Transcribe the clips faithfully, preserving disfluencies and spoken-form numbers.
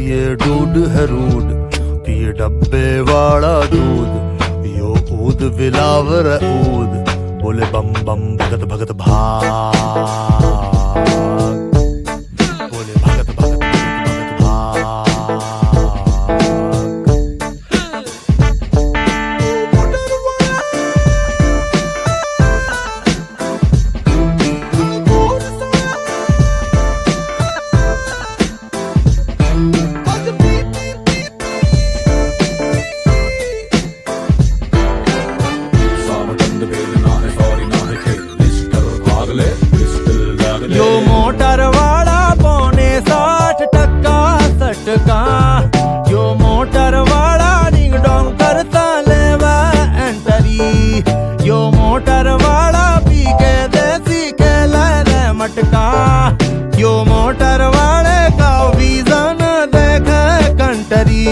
ये डूड है रूड, पिए डब्बे वाला दूध, यो ऊद विलावर ऊद, बोले बम बम भगत भगत भाग, बोले भगत भगत भगत भाग। यो मोटर वाला पौने साठ टक्का सटका, यो मोटर वाला डिंग डोंग करता लेवा एंटरी, यो मोटर वाला पी के देसी के ले मटका, यो मोटर वाले का वीजा न देखे कंटरी।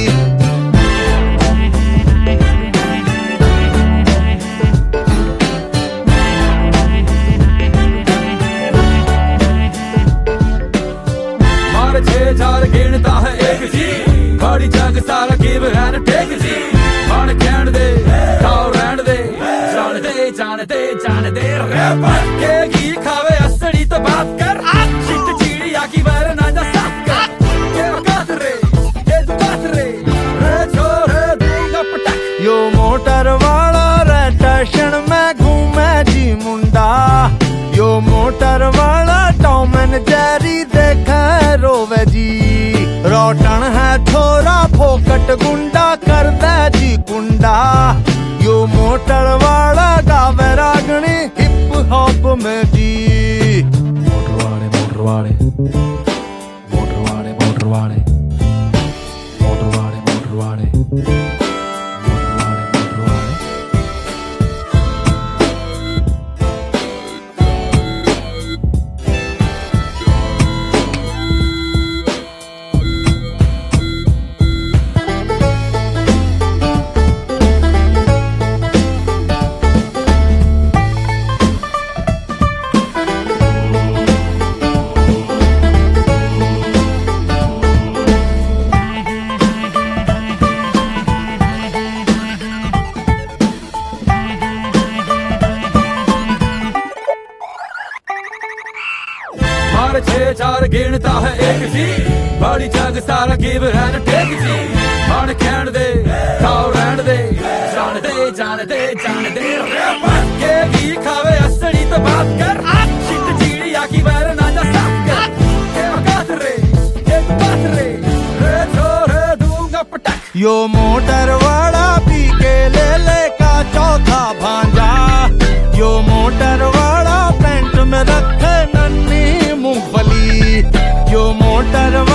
छे चार गिनता है एक जी, बड़ी जग सारा गिव एंड टेक जी, मन कहण दे खाओ रहन दे, जान दे जान दे जान दे रैपर के घी खावे असड़ी तो बात कर, शिट चिड़िया की वर ना जा साथ कर, ये बात रे ये बात रे रे छोरे दूंगा पटक। यो मोटर वाला रेटेशन में घूमे जी मुंडा, यो मोटर वाला टॉम एंड जेरी देखा रोवे जी, रोटन है छोरा फोकट गुंडा कर दे जी कुंडा, यो मोटर वाला गावे रागनी हिप हॉप में जी। मोटर वाले मोटर वाले मोटर वाले मोटर वाले मोटर वाले मोटर वाले मोटर वाले मोटर वाले। छे चार गिनता है एक जी, बड़ी जग सारा गिव एंड टेक जी, मन कहण दे खाओ रहन दे, जान दे जान दे जान दे रैपर के घी खावे असड़ी तो बात कर, शिट चिड़िया की वर ना जा साथ कर, ये बात रे ये बात रे रे छोरे दूंगा पटक। यो मोटर वाला पी के ले ले का चौथा भांजा, यो मोटर वाला पेंट में रखे नन्ही मूंगफली, यो मोटर